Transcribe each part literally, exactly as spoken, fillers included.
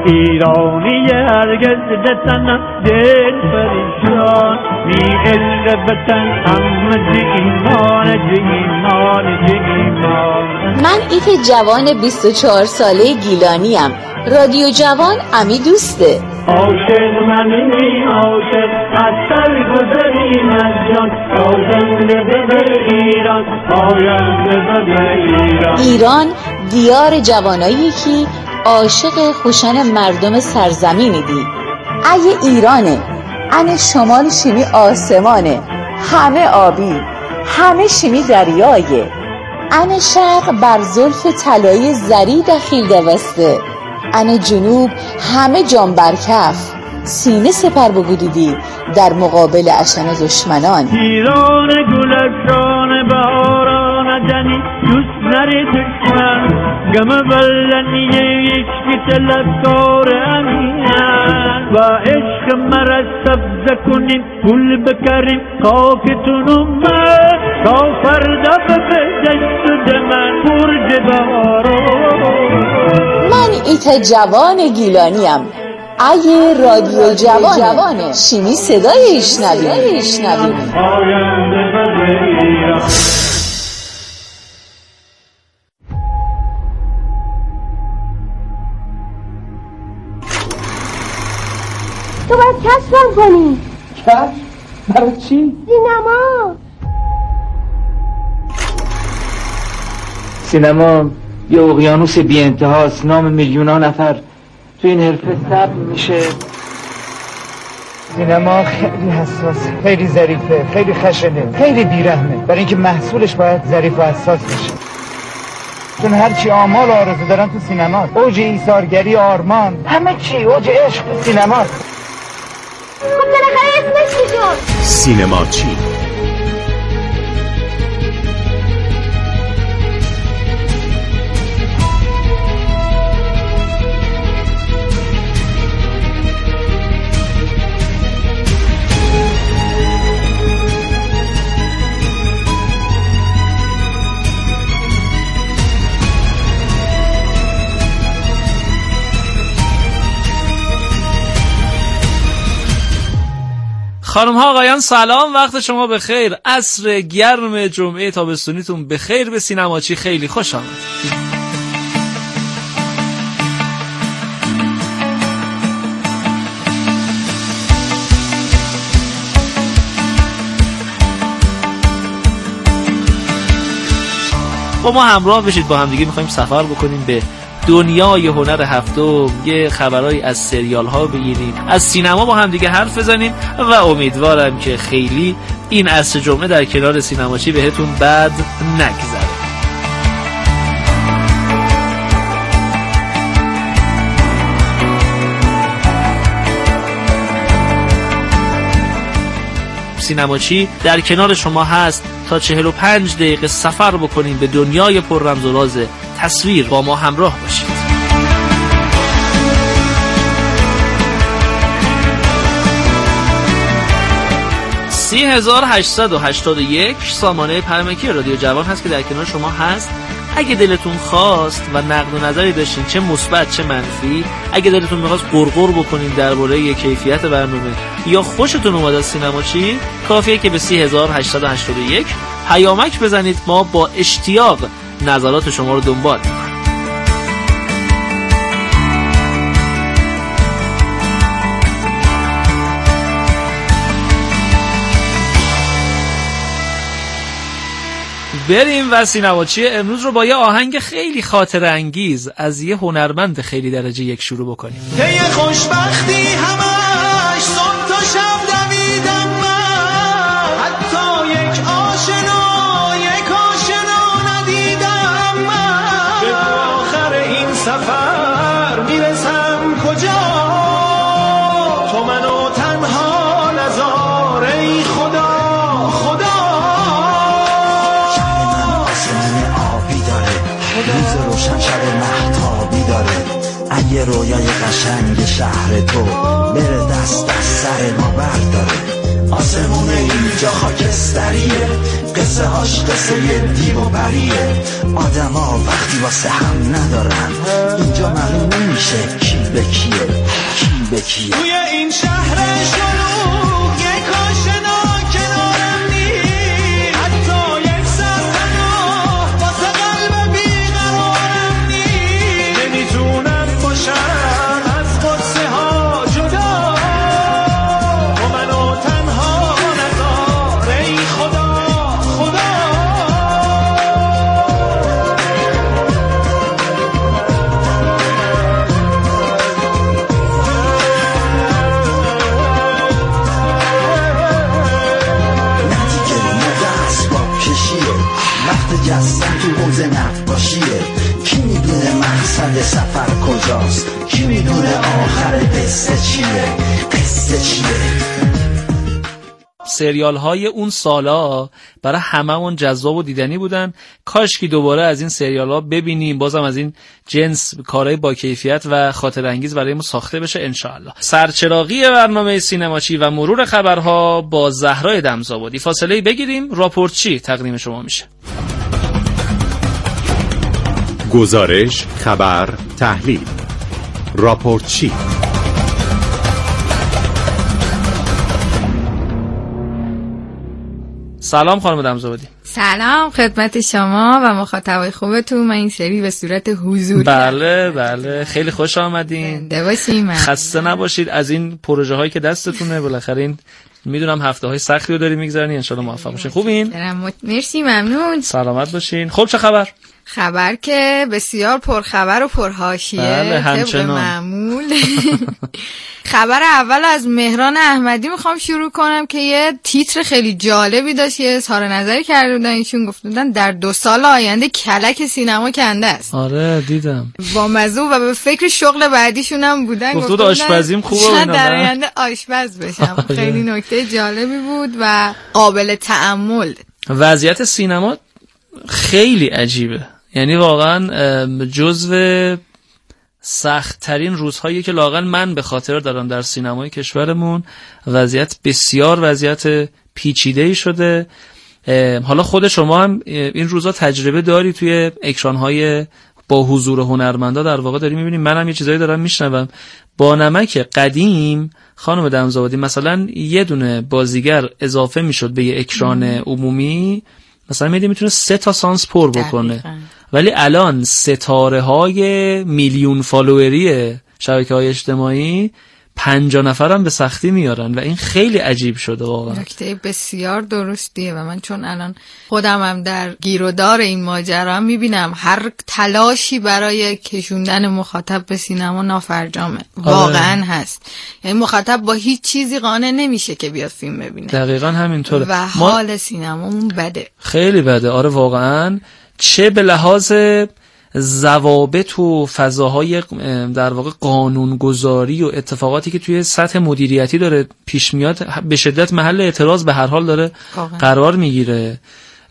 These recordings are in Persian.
ایرانی هرگز دتن دل پریشان می عشق بتن همه جه ایمان جه ایمان جه ایمان. من ایت جوان بیست و چهار ساله گیلانیم. رادیو جوان امی دوسته. عاشق منی عاشق از سر گذریم از جان آینده به ایران آینده به ایران. ایران دیار جوانایی که عاشق خوشن مردم سرزمینی دی. ای ایرانه ان شمال شیمی آسمانه همه آبی همه شیمی دریایه ان شرق بر زلف طلایی زری دخیل دوسته ان جنوب همه جان برکف سینه سپر بگودیدی در مقابل اشن دشمنان. ایران گلستان بهاران جنی دوست نری دشمن گم بلنیه یک طلبکار امینن و عشق مرا سبز کنیم گل بکریم خاکتون اومد تا فردا به دست دمن برج بهاران. من ایت جوان گیلانیم. ای رادیو جوانه, جوانه. شیمی صدای ایشنویم. تو باید کشف کنی. کشف؟ برای چی؟ سینما. سینما یه اقیانوس بی انتهاست. نام میلیون نفر تو این حرفه ثبت میشه. سینما خیلی حساسه، خیلی ظریفه، خیلی خشنه، خیلی بیرحمه، برای اینکه محصولش باید ظریف و حساس بشه. چون هرچی آمال آرزو دارن تو سینما، اوج ایثارگری، آرمان، همه چی اوج عشق سینما. خب بالاخره اسمش چی شد؟ سینما چی؟ خانم ها آقایان سلام، وقت شما بخیر. عصر گرم جمعه تابستونیتون بخیر. به سینماچی خیلی خوش آمد. با ما همراه بشید، با هم دیگه میخوایم سفر بکنیم به دنیای هنر هفتم، یه خبرایی از سریال ها بگیریم، از سینما با هم دیگه حرف بزنیم و امیدوارم که خیلی این عصر جمعه در کنار سینماچی بهتون بد نگذره. سینماچی در کنار شما هست تا چهل و پنج دقیقه سفر بکنیم به دنیای پر رمز و راز تصویر. با ما همراه باشید. سی هزار هشتصد و هشتاد و یک سامانه پیامکی رادیو جوان هست که در کنار شما هست. اگه دلتون خواست و نقد و نظری داشتین، چه مثبت چه منفی، اگه دلتون می‌خواست قرقر بکنین درباره کیفیت برنامه یا خوشتون اومد از سینماچی، کافیه که به سی هزار هشتصد و هشتاد و یک پیامک بزنید. ما با اشتیاق نظرات شما رو دنبال می‌کنیم. بریم و سینماچی امروز رو با یه آهنگ خیلی خاطره انگیز از یه هنرمند خیلی درجه یک شروع بکنیم. یه خوشبختی همش صبح تا شب دویدم من، حتی یک آشنا یک آشنا ندیدم من. به آخر این سفر میرسم کجا؟ تو منو تنها نذار ای خدا خدا. روز روشن شب مهتابی داره، اگه رویای قشنگ شهر تو بره دست از سر ما برداره. آسمون اینجا خاکستریه، قصه هاش قصه یه دیو و پریه. آدم ها وقتی واسه هم ندارن، اینجا معلوم نمیشه کی به کیه کی به کیه توی این شهر شلوغ یک آشنا کنارم نیست حتی یک سر پناه واسه قلب بیقرارم نیست نمیتونم باشم از قدسه ها جدا تو منو تنها نذار ای خدا خدا جستن تو حوض نقاشیه کی میدونه مقصد سفر کجاست کی میدونه آخر قصه چیه قصه چیه سریال های اون سالا برای هممون جذاب و دیدنی بودن. کاش که دوباره از این سریال ها ببینیم، بازم از این جنس کارهای با کیفیت و خاطر انگیز برای ما ساخته بشه انشاءالله. سرچراغی برنامه سینماچی و مرور خبرها با زهرا دمزابادی. فاصله بگیریم، راپورتچی تقدیم شما میشه. گزارش، خبر، تحلیل. راپورتچی. سلام خانم دمزابادی. سلام خدمت شما و مخاطبای خوبتون. من این سری به صورت حضوری. بله بله خیلی خوش آمدین. زنده باشین. خسته نباشید از این پروژه هایی که دستتونه. بالاخره این میدونم هفته های سختی رو داری میگذرونی، ان شاءالله موفق باشین. خوبین؟ مرسی ممنون. سلامت باشین. خب چه خبر؟ خبر که بسیار پرخبر و پرحاشیه. بله طبق معمول. خبر اول از مهران احمدی میخوام شروع کنم که یه تیتر خیلی جالبی داشت، یه اظهار نظری کرده بودن. ایشون گفته بودن در دو سال آینده کلک سینما کنده است. آره دیدم. با مزه و به فکر شغل بعدیشون هم بودن. گفته بود آشپزیم خوبه و اینا. در آینده آشپز بشم. خیلی نکته جالبی بود و قابل تأمل. وضعیت سینما خیلی عجیبه، یعنی واقعا جزو سخت ترین روزهایی که لااقل من به خاطر دارم در سینمای کشورمون. وضعیت بسیار وضعیت پیچیده‌ای شده. حالا خود شما هم این روزا تجربه داری توی اکران‌های با حضور هنرمندا، در واقع داری می‌بینی. منم یه چیزایی دارم میشنوم. با نمک قدیم خانم دمزابادی مثلا یه دونه بازیگر اضافه میشد به یه اکران عمومی، مثلا میدی میتونه سه تا سانس پر بکنه. دقیقا. ولی الان ستاره های میلیون فالووری شبکه های اجتماعی پنجاه نفر هم به سختی میارن و این خیلی عجیب شده واقعا. نکته بسیار درستیه و من چون الان خودم هم در گیرودار این ماجرا هم میبینم هر تلاشی برای کشوندن مخاطب به سینما نافرجامه. واقعا هست. یعنی مخاطب با هیچ چیزی قانع نمیشه که بیاد فیلم ببینه. دقیقا همینطوره و حال ما... سینمامون بده. خیلی بده. آره واقعا، چه به لحاظ ضوابط و فضاهای در واقع قانونگذاری و اتفاقاتی که توی سطح مدیریتی داره پیش میاد، به شدت محل اعتراض به هر حال داره آقا. قرار میگیره.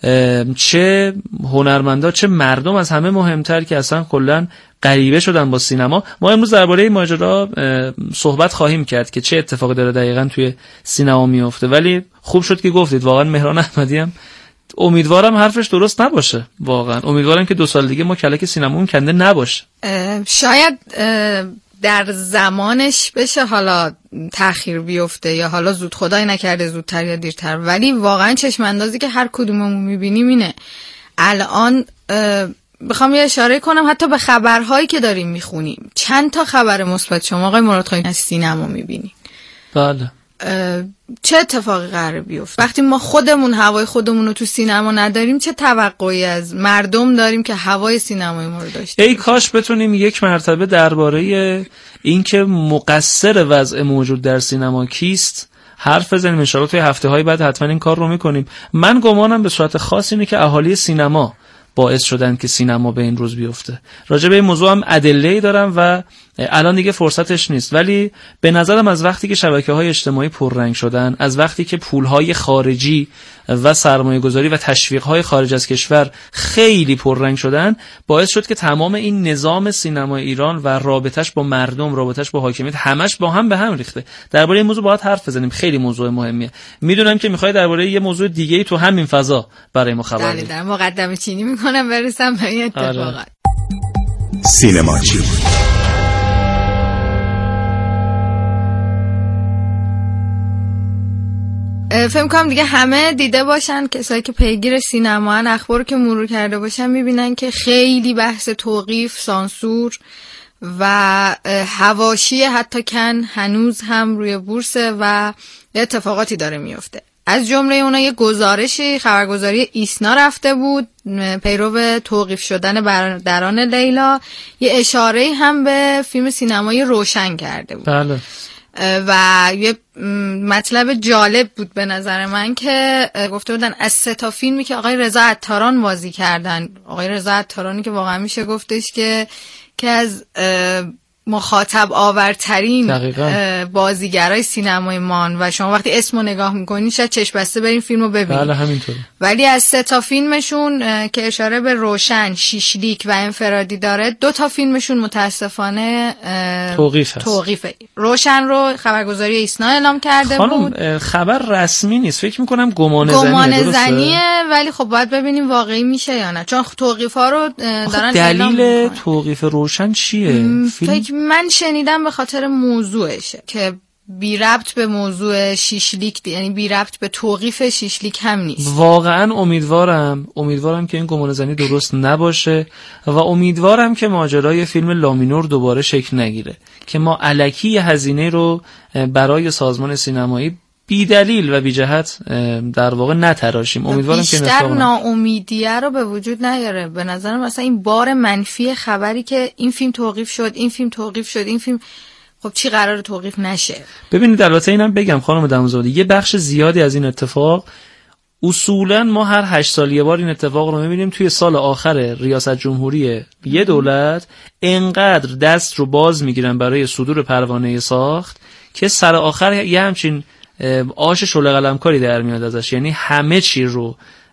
چه هنرمندا چه مردم، از همه مهمتر که اصلا کلا غریبه شدن با سینما. ما امروز درباره این ماجرا صحبت خواهیم کرد که چه اتفاقی داره دقیقاً توی سینما میفته. ولی خوب شد که گفتید، واقعا مهران احمدی هم امیدوارم حرفش درست نباشه. واقعا امیدوارم که دو سال دیگه ما کلک سینمامون کنده نباشه. شاید در زمانش بشه حالا تأخیر بیفته یا حالا زود خدای نکرده زودتر یا دیرتر، ولی واقعا چشم اندازی که هر کدوممون میبینیم اینه. الان بخوام یه اشاره کنم حتی به خبرهایی که داریم میخونیم، چند تا خبر مثبت شما آقای مرادخانی از سینما میبینید. بله. چه اتفاقی قراره بیفته وقتی ما خودمون هوای خودمون رو تو سینما نداریم؟ چه توقعی از مردم داریم که هوای سینمای ما رو داشته؟ ای کاش بتونیم یک مرتبه درباره اینکه مقصر وضع موجود در سینما کیست حرف بزنیم. ان شاءالله توی هفته‌های بعد حتما این کار رو میکنیم. من گمانم به صورت خاص اینه که اهالی سینما باعث شدن که سینما به این روز بیفته. راجع به این موضوع هم ادله‌ای دارم و الان دیگه فرصتش نیست، ولی به نظرم از وقتی که شبکه‌های اجتماعی پررنگ شدن، از وقتی که پول‌های خارجی و سرمایه‌گذاری و تشویق‌های خارج از کشور خیلی پررنگ شدن، باعث شد که تمام این نظام سینما ایران و رابطش با مردم، رابطش با حاکمیت، همش با هم به هم ریخته. درباره این موضوع باید حرف بزنیم، خیلی موضوع مهمیه. میدونم که می‌خوای درباره یه موضوع دیگه‌ای تو همین فضا برای ما خبر بدی. در مقدمه چینی می‌کنم برسم به این اتفاقات. سینماچی فکر می‌کنم دیگه همه دیده باشن، کسایی که پیگیر سینما ان، اخبار که مرور کرده باشن میبینن که خیلی بحث توقیف، سانسور و حواشی حتی کن هنوز هم روی بورس و اتفاقاتی داره میفته. از جمله اونا یه گزارشی، خبرگزاری ایسنا رفته بود پیرو توقیف شدن برادران لیلا، یه اشاره هم به فیلم سینمایی روشن کرده بود. بله. و یه مطلب جالب بود به نظر من که گفته بودن از سه تا فیلمی که آقای رضا عطاران بازی کردن، آقای رضا عطارانی که واقعا میشه گفتش که که از مخاطب آورترین بازیگرای سینمای مان و شما وقتی اسمو نگاه میکنین شاید چشم بسته برین فیلمو ببینید. بله همینطوره. ولی از سه تا فیلمشون که اشاره به روشن، شیشلیک و انفرادی داره، دو تا فیلمشون متاسفانه توقیف هست. توقیفه. روشن رو خبرگزاری ایسنا اعلام کرده بود. خانم خبر رسمی نیست، فکر میکنم گمان زنیه. گمان زنیه، ولی خب باید ببینیم واقعی میشه یا نه، چون توقیف ها رو دارن اعلام میکنن. دلیل توقیف روشن چیه؟ فکر من شنیدم به خاطر موضوعشه که بی ربط به موضوع شیشلیک، یعنی بی ربط به توقیف شیشلیک هم نیست. واقعا امیدوارم امیدوارم که این گمان زنی درست نباشه و امیدوارم که ماجرای فیلم لامینور دوباره شکل نگیره که ما الکی هزینه رو برای سازمان سینمایی بی دلیل و بی جهت در واقع نتراشیم. امیدوارم که بیشتر ناامیدیه رو به وجود نیاره. به نظرم مثلا این بار منفی خبری که این فیلم توقیف شد، این فیلم توقیف شد، این فیلم، خب چی قراره توقیف نشه؟ ببینید البته اینم بگم خانم دموزادی، یه بخش زیادی از این اتفاق اصولا ما هر هشت سال یه بار این اتفاق رو میبینیم. توی سال آخر ریاست جمهوری یه دولت انقدر دست رو باز میگیرن برای صدور پروانه ساخت که سر آخر یه همچین آش شله قلمکاری در میاد ازش، یعنی همه چی رو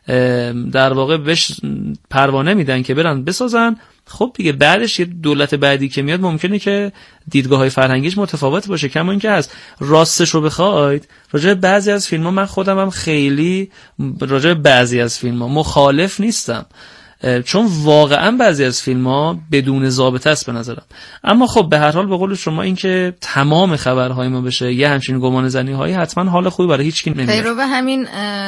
در واقع بهش پروانه میدن که برن بسازن. خب دیگه بعدش یه دولت بعدی که میاد ممکنه که دیدگاه‌های فرهنگیش متفاوت باشه. کما اینکه هست راستش رو بخواید راجع به بعضی از فیلم‌ها من خودم هم خیلی راجع به بعضی از فیلم‌ها مخالف نیستم، چون واقعا بعضی از فیلم‌ها بدون ضابطه است به نظرم. اما خب به هر حال به قول شما این که تمام خبرهای ما بشه یه همچین گمان زنی‌هایی حتما حال خوبی برای هیچ کی نمیده. پیرو به همین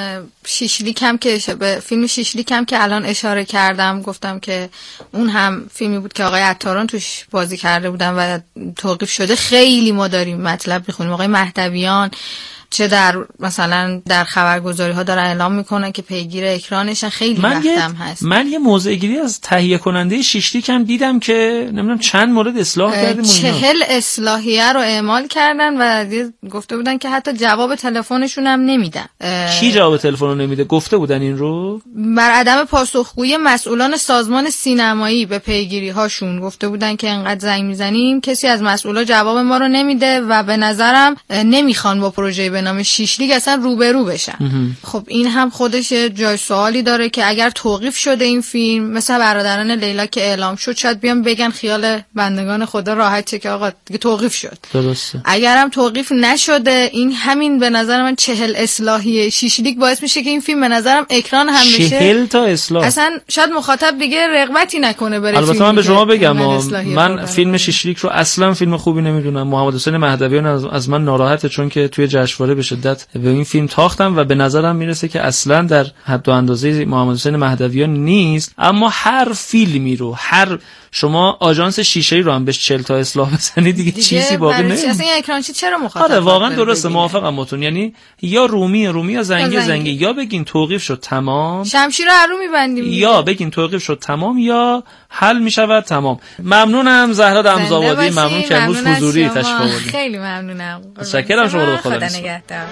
شیشلیک هم که به فیلم شیشلیک هم که الان اشاره کردم، گفتم که اون هم فیلمی بود که آقای عطاران توش بازی کرده بودن و توقیف شده. خیلی ما داریم مطلب می‌خونیم آقای مهدویان چه در مثلا در خبرگزاری ها دارن اعلام میکنن که پیگیر اکرانشن. خیلی وقتم هست. من یه موضوع گیری از تهیه کننده شیشلیک هم دیدم که نمیدونم چند مورد اصلاح کردیم، چهل اصلاحیه رو اعمال کردن و گفته بودن که حتی جواب تلفنشون هم نمیدن. کی جواب تلفن رو نمیده؟ گفته بودن این رو بر عدم پاسخگویی مسئولان سازمان سینمایی به پیگیری هاشون گفته بودن که انقدر زنگ میزنیم کسی از مسئولا جواب ما رو نمیده و به نظرم نمیخوان با پروژه به نام شیشلیک اصلا روبرو بشن. خب این هم خودش جای سوالی داره که اگر توقیف شده این فیلم، مثلا برادران لیلا که اعلام شد، شاید بیان بگن خیال بندگان خدا راحت چه که آقا دیگه توقیف شد. درسته. اگر هم توقیف نشده، این همین به نظر من چهل اصلاحیه شیشلیک باعث میشه که این فیلم به نظرم اکران هم بشه. چهل تا اصلاح. اصلا شاید مخاطب دیگه رغبتی نکنه بره. البته من به شما بگم من فیلم شیشلیک رو اصلا فیلم خوبی نمیدونم. محمد حسین مهدویان از, از من ناراحته چون که توی جشنواره به شدت به این فیلم تاختم و به نظرم میرسه که اصلا در حد و اندازه محمد حسین مهدویان نیست. اما هر فیلمی رو، هر شما آژانس شیشه‌ای رو هم بهش چهل تا اصلاح بزنید دیگه, دیگه چیزی باقی نمیمونه. اصلا این اکرانچی چرا مخاطب؟ آره واقعا درسته، موافقم باتون. یعنی یا رومی رومی یا زنگی زنگی، یا بگین توقیف شد تمام، شمشیر رو رو می‌بندیم، یا بگین توقیف شد تمام یا حل میشود تمام. ممنونم زهرا دمزاوادی، ممنون که امروز حضوری تشریف آوردید. خیلی ممنونم. متشکرم. شما رو خدا نگهدار.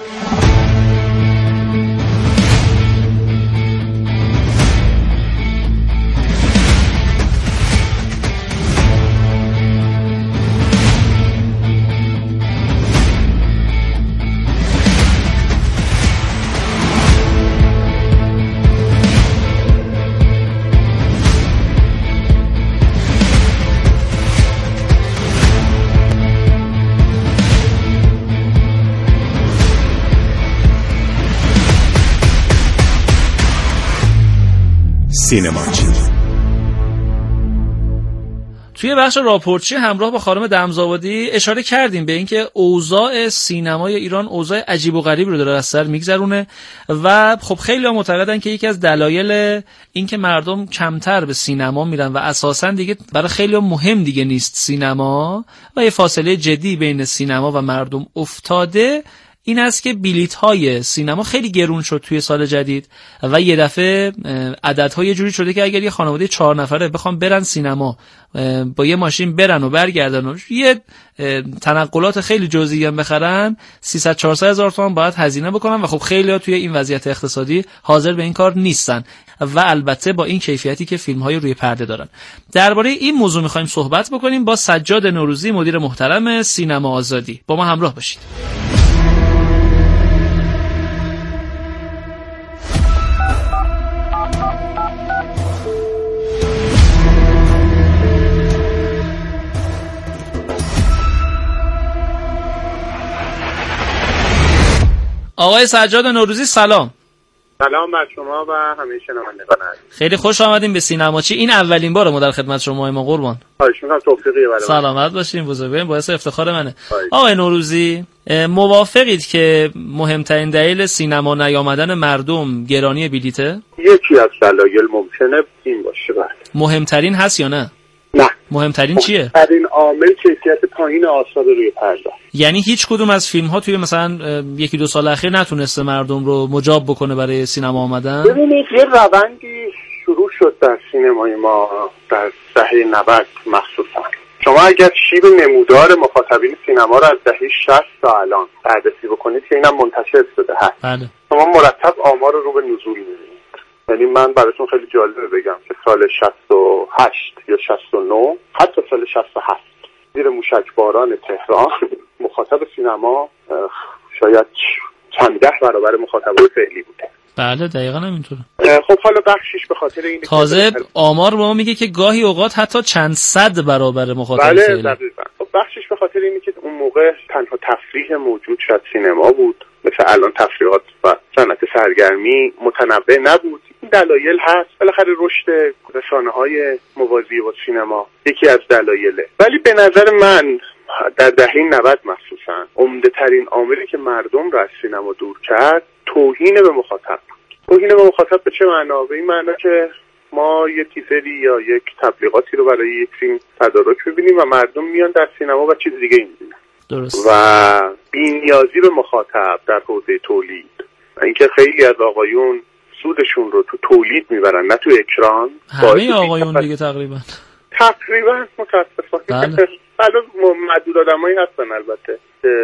سینماچی. توی بخش راپورتچی همراه با خانم دمزاوادی اشاره کردیم به اینکه اوضاع سینمای ایران اوضاع عجیب و غریبی رو داره از سر میگذرونه و خب خیلی ها معتقدن که یکی از دلایل این که مردم کمتر به سینما میرن و اساسا دیگه برای خیلی ها مهم دیگه نیست سینما و یه فاصله جدی بین سینما و مردم افتاده این است که بلیط‌های سینما خیلی گرون شد توی سال جدید و یه دفعه عددها یه جوری شده که اگر یه خانواده چهار نفره بخوام برن سینما با یه ماشین برن و برگردن و یه تنقلات خیلی جزئی هم بخرن سیصد چهارصد هزار تومان باید هزینه بکنن و خب خیلی‌ها توی این وضعیت اقتصادی حاضر به این کار نیستن و البته با این کیفیتی که فیلم‌های روی پرده دارن. درباره این موضوع می‌خوایم صحبت بکنیم با سجاد نوروزی، مدیر محترم سینما آزادی. با ما همراه باشید. آقای سجاد نوروزی سلام. سلام بر شما و همه شنوندگان عزیز. خیلی خوش آمدیم به سینماچی. این اولین باره ما در خدمت شما ما قربان. خواهش می‌کنم توفیقی برای سلامت باشین بزرگوارین، باعث افتخار منه. آقای نوروزی موافقید که مهمترین دلیل سینما نیامدن مردم گرانی بلیته؟ یکی از دلایل ممکنه این باشه. بله. مهمترین هست یا نه؟ نه. مهمترین چیه؟ مهمترین عامل کیفیت پایین آثار روی پرده. یعنی هیچ کدوم از فیلم ها توی مثلا یکی دو سال اخیر نتونسته مردم رو مجاب بکنه برای سینما آمدن؟ ببینید یه روندی شروع شد در سینمای ما در دهه نود مخصوصا. شما اگر شیب نمودار مخاطبین سینما رو از دهه شصت تا الان بررسی بکنید که اینم منتشر شده هست. بله. شما مرتب آمار رو به نزول می‌بینید. یعنی من براتون خیلی جالبه بگم که سال شصت و هشت یا شصت و نه حتی سال شصت و هفت زیر موشکباران تهران مخاطب سینما شاید چند ده برابر مخاطبای فعلی بوده. بله دقیقاً همینطوره. خب حالا بخشش به خاطر اینه تازه آمار به ما میگه که گاهی اوقات حتی چند صد برابر مخاطب بله فعلی. دقیقاً. خب بخشش به خاطر اینه که اون موقع تنها تفریح موجود شد سینما بود، مثل الان تفریحات و صنعت سرگرمی متنوع نبود. این دلایل هست. بالاخره رشد رسانه‌های موازی با سینما یکی از دلایله. ولی به نظر من در دهه نود مخصوصا عمده ترین عاملی که مردم را از سینما دور کرد توهین به مخاطب. توهین به مخاطب به چه معنا؟ به این معنا که ما یه تیزری یا یک تبلیغاتی رو برای یک فیلم تدارک می‌بینیم و مردم میان در سینما و چیز دیگه می‌بینن. درست. و بی‌نیازی به مخاطب در حوزه تولید. اینکه خیلی از آقایون سودشون رو تو تولید میبرن نه تو اکران. همه آقایون دیگه تقریبا تقریبا متاسفانه. بله. حالا معدود آدمایی هستن البته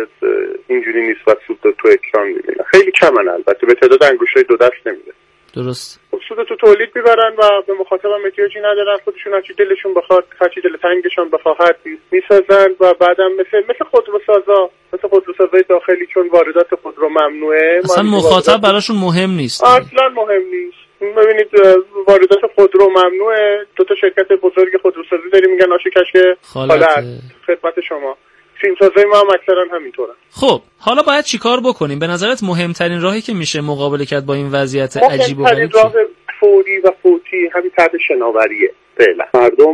اینجوری نیست و سود تو اکران میبینن. خیلی کمن البته، به تعداد انگشتای دو دست نمیده. درست. سود تو تولید میبرن و به مخاطب هم احتیاجی ندارن، خودشون هرچی دلشون بخواد، هرچی دل تنگشون بخواد میسازن و بعدم مثل مثل خودروسازا مثل خودروسازای داخلی چون واردات خودرو ممنوعه اصلا مخاطب براشون مهم نیست. اصلا مهم نیست. ببینید واردات خودرو ممنوعه، دو تا شرکت بزرگ خودروسازی داریم میگن آشه کشه حالت خدمت شما. فیلمسازای ما هم اکثرا همینطورن. خب حالا باید چیکار بکنیم؟ به نظرت مهمترین راهی که میشه مقابله کرد با این وضعیت عجیب و غریب راه فوری و فوتی همین طرح شناوریه. فعلا مردم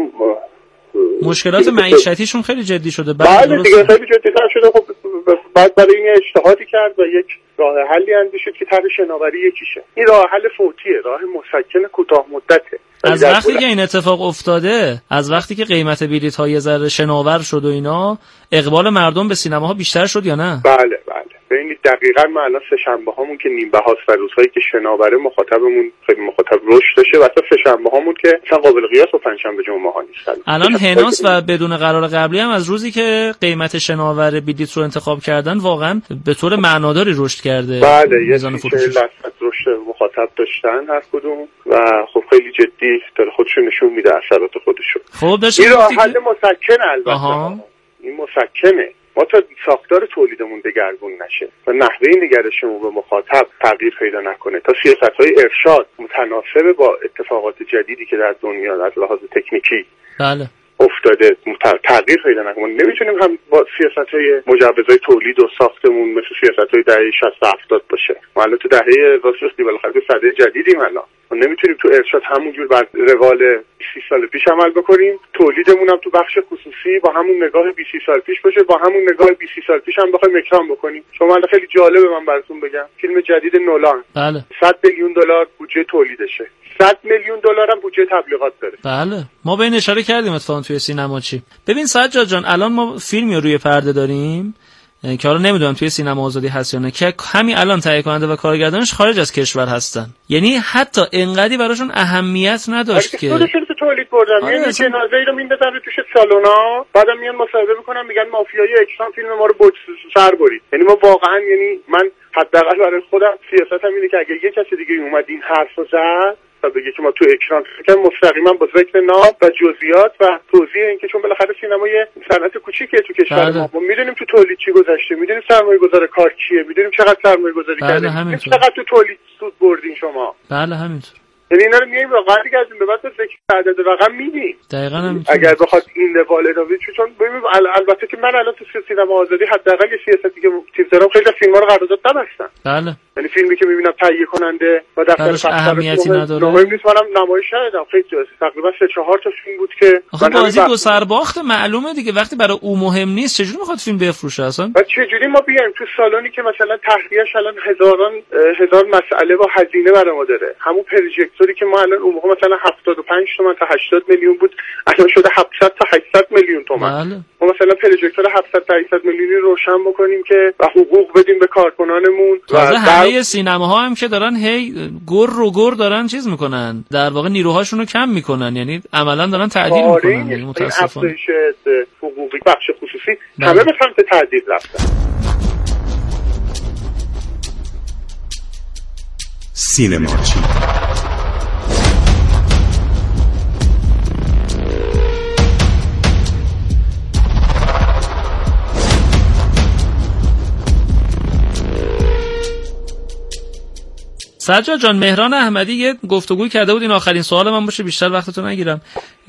مشکلات معیشتیشون خیلی جدی شده. بله دیگه خیلی جدی‌تر شده. خب بعد برای این اجتهادی کرد و یک راه حلی اندیشید که طرح شناوری یکیشه. این راه حل فوتیه، راه مسکن کوتاه مدته. از وقتی که این اتفاق افتاده، از وقتی که قیمت بلیط‌ها یه ذره شناور شد و اینا، اقبال مردم به سینماها بیشتر شد یا نه؟ بله بله. ببینید دقیقاً ما الان سه شنبه هامون که نیم بهاست و روزهایی که شناوره مخاطبمون خیلی مخاطب رشد داشته و اصلا سه شنبه هامون که اصلا قابل قیاس با پنج شنبه جمعه ها نیست. الان هناس و بدون قرار قبلی هم از روزی که قیمت شناور بلیط رو انتخاب کردن واقعا به طور معناداری رشد کرده. بله یه چهل درصد رشد مخاطب داشتن هر کدوم و خب خیلی جدی داره خودشون نشون میده اثرات خودشو. خب بشه این راه حل مسکن البته. آها. این مسکنه. ما تا ساختار تولیدمون دگرگون نشه و نحوه نگرشمون به مخاطب تغییر پیدا نکنه، تا سیاست‌های ارشاد متناسب با اتفاقات جدیدی که در دنیا از لحاظ تکنیکی بله افتاده تغییر پیدا نکنه، نمیتونیم هم با سیاست‌های مجوزهای تولید و ساختمون مثل سیاست‌های دهه شصت هفتاد باشه. ما الان تو دهه واسطی بالاخره تو سده جدیدیم الان. ما نمیتونیم تو ارشاد همونجور بر روال بیست سال پیش عمل بکنیم، تولیدمون هم تو بخش خصوصی با همون نگاه بیست سال پیش باشه، با همون نگاه بیست سال پیش هم بخوایم اکرام بکنیم. شما الان خیلی جالبه من براتون بگم، فیلم جدید نولان بله صد میلیون دلار بودجه تولیدشه، صد میلیون دلار هم بودجه تبلیغات داره. بله ما به این اشاره کردیم اتفاقا توی سینما چی. ببین سجاد جان الان ما فیلمی روی پرده داریم که حالا نمیدونم توی سینما آزادی هست یا نه که همین الان تهیه کننده و کارگردانش خارج از کشور هستن، یعنی حتی انقدی براشون اهمیت نداشت که خودشون تو تولید بردن. میان یه جنازه‌ای رو میندازن رو توش سالونا، بعدم میان مصاحبه میکنن میگن مافیای اکشن فیلم ما رو بوج سر برید. یعنی ما واقعا، یعنی من حداقل برای خودم سیاستم اینه که اگه یه کسی دیگه اومد این حرفو زد تا بگه که ما تو اکران فکر مستقیما با ذکر نام و جزئیات و توضیح اینکه چون بالاخره سینما یه صنعت کوچیکه تو کشور ما، ما میدونیم تو تولید چی گذشته، میدونیم سرمایه‌گذار کار کیه، میدونیم چقدر سرمایه‌گذاری کرده، میدونیم چقدر تو تولید سود بردین شما. بله همینطور. یعنی اینا رو میایم واقعا دیگه از این به بعد ذکر عدد رقم میدیم. دقیقاً همینطور. اگر بخواد این روال ادامه چون ببینید البته که من الان تو سینما آزادی حداقل یه سیاستی که چیز دارم، خیلی فیلم‌ها رو قرارداد نبستن. بله. یعنی فیلمی که میبینم تهیه کننده و دفتر فقط اهمیتی نداره. مهم نیست، منم نمایش ندادم. خیلی تقریبا سه چهار تا فیلم بود که آخه بازی دو سرباخت معلومه دیگه، وقتی برای او مهم نیست چجوری میخواد فیلم بفروشه اصلا؟ و چجوری ما بیایم تو سالونی که مثلا تهیه‌اش الان هزاران هزار مسئله و هزینه برای ما داره، همون پروژکتوری که ما الان اون موقع مثلا هفتاد و پنج تومن تا هشتاد میلیون بود الان شده هفتصد تا هشتصد میلیون تومان. بله. ما مثلا پروژکتور هفتصد تا هشتصد میلیونی روشن بکنیم که و حقوق بدیم به کارکنانمون و همه سینماها هم که دارن هی گر رو گر دارن چیز میکنن، در واقع نیروهاشون رو کم میکنن، یعنی عملا دارن تعدیل میکنن. یعنی متاسفانه حقوقی بخش خصوصی همه به سمت تعدیل رفتن. سینماچی سجاد جان، مهران احمدی یه گفتگوی کرده بود، این آخرین سوال من باشه بیشتر وقتتو نگیرم.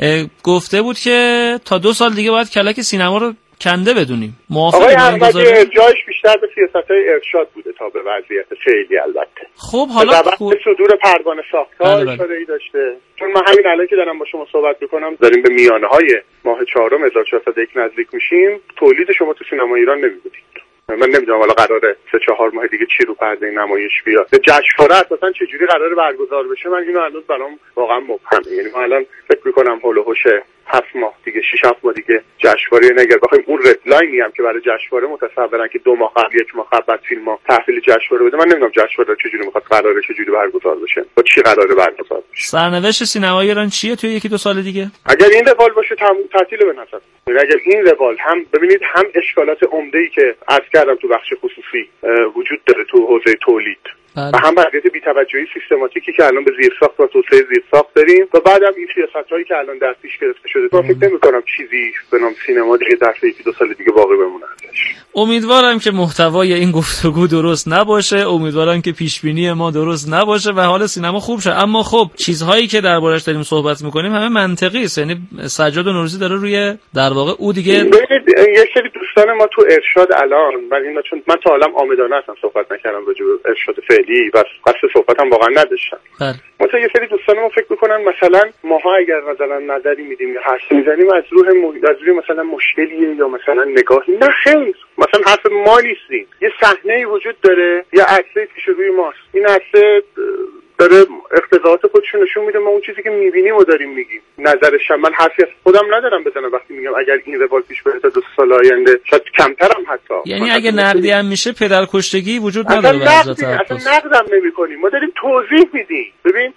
گفته بود که تا دو سال دیگه باید کلک سینما رو کنده بدونیم. موافقی آقای احمدی جایش بیشتر به سیاست‌های ارشاد بوده تا به وضعیت فعلی. البته خب حالا خود صدور پروانه ساختار اشاره‌ای داشته، چون من همین الان که دارم با شما صحبت می‌کنم داریم به میانه‌های ماه چهارم هزار و چهارصد و یک نزدیک میشیم. تولید شما تو سینما ایران نمی‌بودید. من نمیدونم حالا قراره سه چهار ماه دیگه چی رو پرده نمایش بیاد، جشنواره اصلا چه جوری قراره برگزار بشه، من اینو الان برام واقعا مبهمه. یعنی من الان فکر می‌کنم هول و هوش هفت ماه دیگه شش هفت ماه دیگه جشنواره، نگر بخوایم اون ردلاینی هم که برای جشنواره متصورن که دو ماه قبل یک ماه قبل بعد فیلم‌ها تحویل جشنواره بده، من نمیدونم جشنواره چه جوری می‌خواد قراره چه جوری برگزار بشه و چی قراره برگزار بشه. سرنوشت سینمای ایران چیه توی یکی دو سال دیگه؟ اگر این روال باشه تعطیل به نظر. اگر این روال هم ببینید هم اشکالات عمده‌ای که عرض کردم تو بخش خصوصی وجود داره تو حوزه تولید بله. و هم وضعیت بی‌توجهی سیستماتیکی که الان به زیرساخت و توسعه زیرساخت داریم و بعدم این سیاست‌هایی که الان در پیش گرفته شده، من فکر نمی‌کنم چیزی به نام سینما دیگه در یکی دو سال دیگه باقی بمونه ازش. امیدوارم که محتوای این گفتگو درست نباشه، امیدوارم که پیشبینی ما درست نباشه و حال سینما خوب شه. اما خب چیزهایی که دربارش داریم صحبت می‌کنیم همه منطقی است. یعنی سجاد نوروزی داره روی در واقع او دیگه ببینید یک سری دوستان ما تو ارشاد الان، من اینا چون من تا الان عامدانه اصلا صحبت نکردم راجع به ارشاد فعلی و قصد صحبت هم واقعا نداشتم. بله. مثلا یه سری دوستان ما فکر می‌کنن مثلا ماها اگر مثلا نظری میدیم یا حرف میزنیم از روح م... از روی مثلا مشکلیه یا مثلا نگاهی، نه خیر، مثلا حرف ما نیستیم. یه صحنه‌ای وجود داره، یه عکسی پیش روی ماست، این عکس داره اقتضاعات خودشون نشون میده، ما اون چیزی که میبینیم و داریم میگیم. نظرش من حرفی از خودم ندارم بزنم وقتی میگم اگر این روال پیش بره تا دو سال آینده شاید کمترم حتی. یعنی اگه نقدی هم میشه پدرکشتگی وجود نداره به اصلا نقدم نمی‌کنیم، ما داریم توضیح میدیم. ببین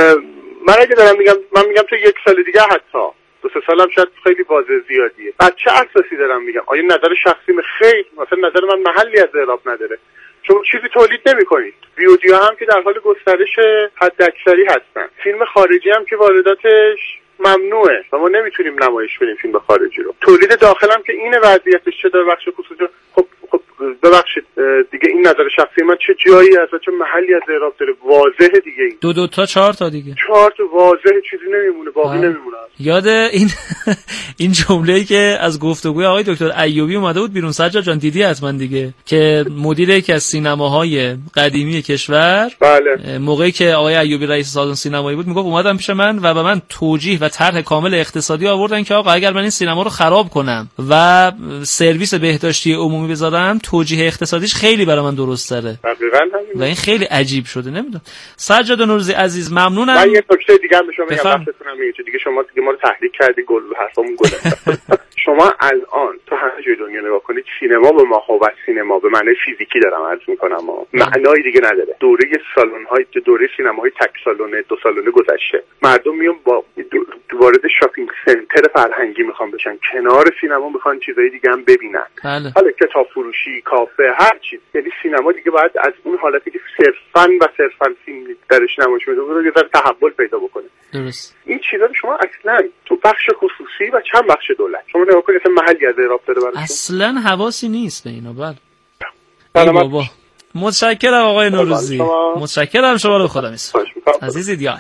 من اگه دارم میگم، من میگم تو یک سال دیگه حتی دو سه سالم شاید خیلی واضح زیادیه. بعد چه اساسی دارم میگم؟ آیا نظر شخصیم خیر مثلا نظر من محلی از اعراب نداره؟ چون چیزی تولید نمی‌کنید. ویدیوها هم که در حال گسترش حداکثری هستن. فیلم خارجی هم که وارداتش ممنوعه و ما نمیتونیم نمایش بدیم فیلم خارجی رو. تولید داخل هم که این وضعیتش چه در بخش خصوصی، خب خب ببخشید دیگه این نظر شخصی من، چه جایی اصلا چه محلی از اعراب داره، واضحه دیگه این. دو دو تا چهار تا دیگه. چهار تا واضحه، چیزی نمیمونه، باقی نمیمونه. یاد این این جمله‌ای که از گفتگوی آقای دکتر ایوبی اومده بود بیرون، سجاد جان دیدی حتما دیگه، که مدیر یکی از سینماهای قدیمی کشور، بله، موقعی که آقای ایوبی رئیس سازمان سینمایی بود، میگفت اومدن پیش من و به من توجیه و طرح کامل اقتصادی آوردن که آقا اگر من این سینما رو خراب کنم و سرویس بهداشتی عمومی بذارم، توجیه اقتصادیش خیلی برای من درست تره. دقیقاً همین. و این خیلی عجیب شده. نمیدونم. سجاد نوروزی عزیز ممنونم. من یه نکته دیگه هم به شما میگم، وقتتونم میگه دیگه، شما دیگه ما رو تحریک کردی، گل حرفمون گله. شما الان تو همه جای دنیا نگاه کنید، سینما به ماهوت سینما به معنی فیزیکی دارم عرض میکنم، معنای دیگه نداره. دوره سالن‌های دوره سینماهای تک سالونه، دو سالونه گذشته. مردم میان با وارد شاپینگ سنتر فرهنگی میخوان بشن، کنار سینما میخوان چیزای دیگه هم ببینن. بله. حالا کتاب فروشی، کافه، هر چیز. یعنی سینما دیگه باید از اون حالتی که صرفاً و صرفاً فیلم درش نمایش میده رو یه ذره تحول پیدا بکنه. درست. این چیزا رو شما اصلا تو بخش خصوصی و چند بخش دولت شما نگاه کنید، اصلا محلی از اعراب داره براشون، اصلا حواسی نیست به اینا. بله. ای بابا. متشکرم آقای نوروزی. متشکرم، شما رو خدا میسپارم. عزیزی دیال.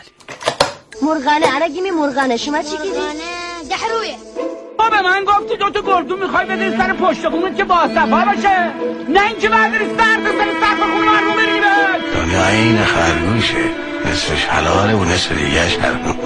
مرغانه عرقی مرغانه شما چی گیری؟ دحرویه. با به من گفتی دو تا گردو میخوای بذاری سر پشت خونت که با صفا باشه، نه اینکه برداری سر تا سر سقف خونه مردم بری بهت. دنیا این خرگوشه، نصفش حلاله و نصف دیگه‌اش حرام.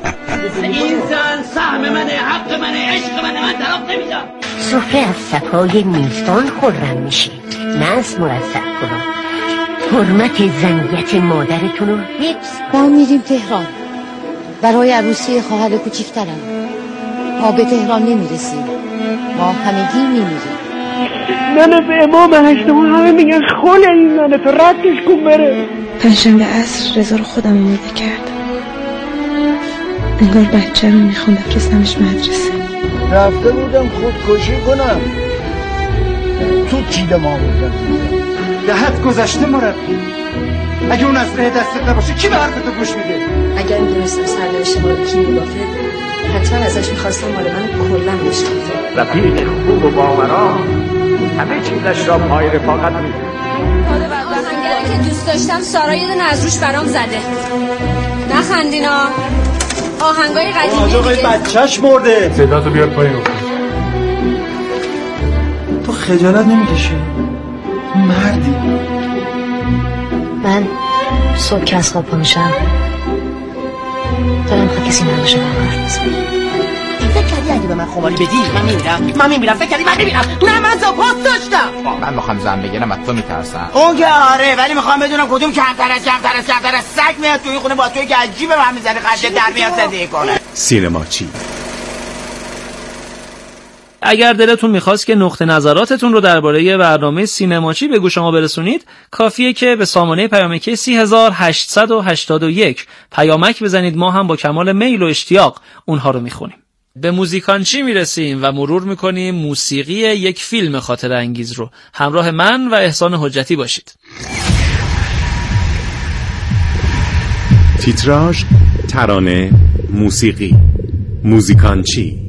این زن سهم منه، حق منه، عشق منه، من طرف نمیدم. سفره از صفای میزبان خرم میشه، نه از مرصع کنم. حرمت زنیت مادرتون رو حفظ. ما میریم تهران برای عروسی خواهر کوچیکترم. ما به تهران نمیرسیم، ما همگی میمیریم. ننه به امام هشتم همه میگن خونه این ننه، تو ردش کن بره. پنجشنبه عصر رضا رو خودم آماده کردم، انگار بچه رو میخوام بفرستمش مدرسه. رفته بودم خودکشی کنم، تو چیده ما بودم. دهت گذشته مربی، اگه اون اسلحه دستت نباشه کی به حرفتو گوش میده؟ اگر میدونستم سرنوشت ما رو کی میبافه، حتما ازش میخواستم مال من کلا بشناسه. رفیق خوب و باورا همه چیزش را پای رفاقت میده. آهنگری که دوست داشتم سارا یه دونه از روش برام زده. نخندینا، آهنگای قدیمی آجاقای بچهش مرده. صداتو بیار پایین رو. تو خجالت نمیکشی؟ مردی. من صبح که از خواب پا میشم دارم خواهد کسی نباشه با حرف بزنم. فکر کردی اگه به من خماری بدی من میمیرم؟ من میمیرم. فکر کردی من میمیرم؟ نه، من زاپاس داشتم. من میخوام زن بگیرم از تو میترسم. اون که آره، ولی میخوام بدونم کدوم کمتر از کمتر از کمتر از سگ میاد توی خونه با توی گنجی به من میزنه قد در میاد زندگی کنه. سینماچی. اگر دلتون میخواست که نقطه نظراتتون رو درباره برنامه سینماچی به گوش شما برسونید، کافیه که به سامانه پیامکی سه هزار هشتصد و هشتاد و یک پیامک بزنید. ما هم با کمال میل و اشتیاق اونها رو میخونیم. به موزیکانچی میرسیم و مرور میکنیم موسیقی یک فیلم خاطره انگیز رو. همراه من و احسان حجتی باشید. تیتراژ، ترانه، موسیقی. موزیکانچی.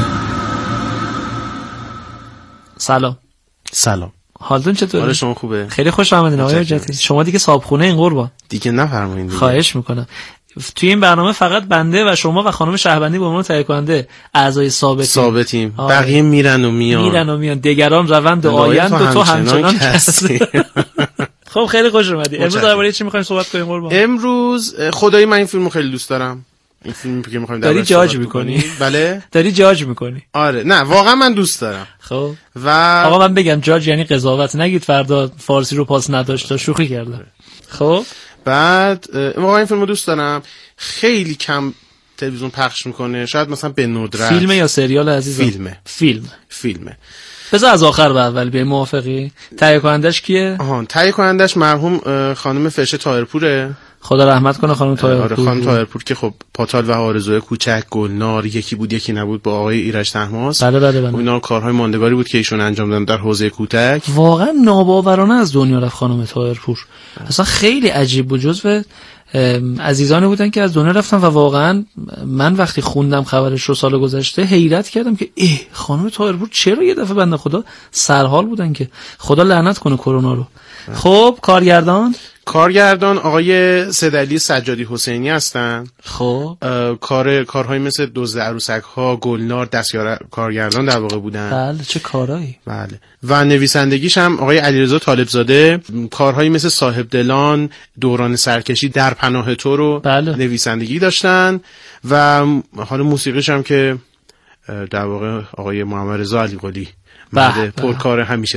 سلام. سلام. حالتون چطوره؟ حال شما خوبه؟ خیلی خوش آمدین آقای حجتی. شما دیگه صاحبخونه این قربان. دیگه نفرمایید دیگه. خواهش میکنم. توی این برنامه فقط بنده و شما و خانم شهبندی به عنوان تهیه کننده اعضای ثابتیم. ثابتیم. بقیه میرن و میان. میرن و میان. دیگران روند و آیند و تو همچنان هستی. خب خیلی خوش اومدی. امروز درباره چی می‌خوایم صحبت کنیم قربان؟ امروز خدایی من این فیلمو خیلی دوست دارم. این فیلمی که می‌خوایم داری جاج می‌کنی؟ بله. داری جاج می‌کنی؟ آره، نه واقعا من دوست دارم. خب. و آقا من بگم جاج یعنی قضاوت، نگید فردا فارسی رو پاس نداشت، شوخی کردم. خب. بعد واقعا این فیلمو دوست دارم. خیلی کم تلویزیون پخش میکنه، شاید مثلا به ندرت. فیلم یا سریال عزیزم؟ فیلمه. فیلم. فیلمه. بذار از آخر به اول بیای، موافقی؟ تهیه کنندش کیه؟ آها، تهیه کنندش مرحوم خانم فرشه طاهرپوره. خدا رحمت کنه خانم طاهرپور. آره خانم طاهرپور که خب پاتال و آرزوی کوچک، گلنار، یکی بود یکی نبود با آقای ایرج طهماسب. بله بله بله. اینا کارهای ماندگاری بود که ایشون انجام دادن در حوزه کوتک. واقعا ناباورانه از دنیا رفت خانم طاهرپور. اصلا خیلی عجیب بود، جزو عزیزانی بودن که از دنیا رفتن و واقعا من وقتی خوندم خبرش رو سال گذشته حیرت کردم که اه خانم طاهرپور چرا یه دفعه بنده خدا سرحال بودن که خدا لعنت کنه کرونا رو. خب کارگردان کارگردان آقای سیدعلی سجادی حسینی هستن. خب کار کارهای مثل دزد عروسک ها، گلنار دستیار کارگردان در واقع بودن. بله چه کارایی. بله و نویسندگیش هم آقای علیرضا طالبزاده. کارهایی مثل صاحب دلان، دوران سرکشی، در پناه تو رو بله. نویسندگی داشتن و حالا موسیقیش هم که در واقع آقای محمد رضا علی قلی مرد پرکار همیشه